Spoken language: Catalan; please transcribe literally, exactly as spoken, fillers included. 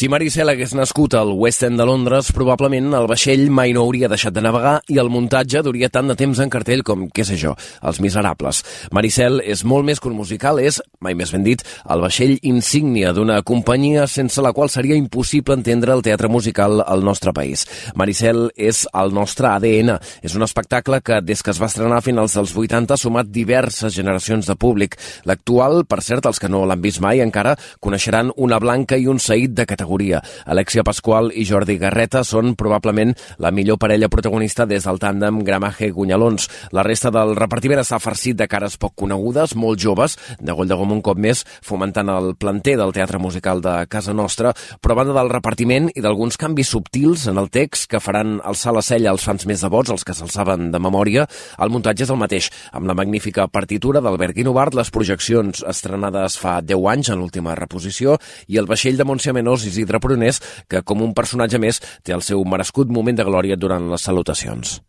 Si Maricel hagués nascut al West End de Londres, probablement el vaixell mai no hauria deixat de navegar i el muntatge duria tant de temps en cartell com, què sé jo, Els Miserables. Maricel és molt més que un musical, és, mai més ben dit, el vaixell insígnia d'una companyia sense la qual seria impossible entendre el teatre musical al nostre país. Maricel és el nostre A D N. És un espectacle que, des que es va estrenar a finals dels vuitanta, ha sumat diverses generacions de públic. L'actual, per cert, els que no l'han vist mai encara, coneixeran una blanca i un saït de categoria. Alexia Pasqual i Jordi Garreta són probablement la millor parella protagonista des del tàndem Gramaje-Gunyalons. La resta del repartiment està farcit de cares poc conegudes, molt joves, de goll de gom un cop més, fomentant el planter del teatre musical de casa nostra, però a banda del repartiment i d'alguns canvis subtils en el text que faran alçar la cella als fans més devots, els que se'l saben de memòria, el muntatge és el mateix, amb la magnífica partitura d'Albert Guinovart, les projeccions estrenades fa deu anys en l'última reposició i el vaixell de Montse Menors Isidre Prunés, que com un personatge més té el seu merescut moment de glòria durant les salutacions.